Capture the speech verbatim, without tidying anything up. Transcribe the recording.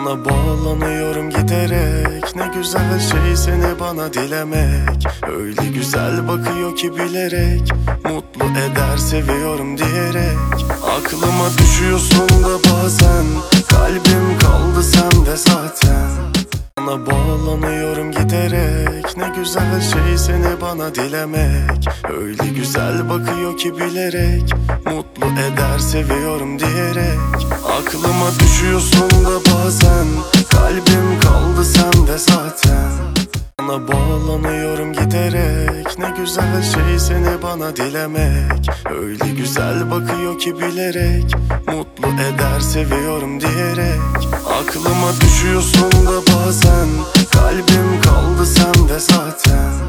Sana bağlanıyorum giderek. Ne güzel şey seni bana dilemek. Öyle güzel bakıyor ki bilerek, mutlu eder seviyorum diyerek. Aklıma düşüyorsun da bazen, kalbim kaldı sende zaten. Sana bağlanıyorum giderek. Ne güzel şey seni bana dilemek. Öyle güzel bakıyor ki bilerek, mutlu eder seviyorum diyerek. Aklıma düşüyorsun da bazen, kalbim kaldı sende zaten. Sana bağlanıyorum giderek. Ne güzel şey seni bana dilemek. Öyle güzel bakıyor ki bilerek, mutlu eder seviyorum diyerek. Aklıma düşüyorsun da bazen, kalbim kaldı sende zaten.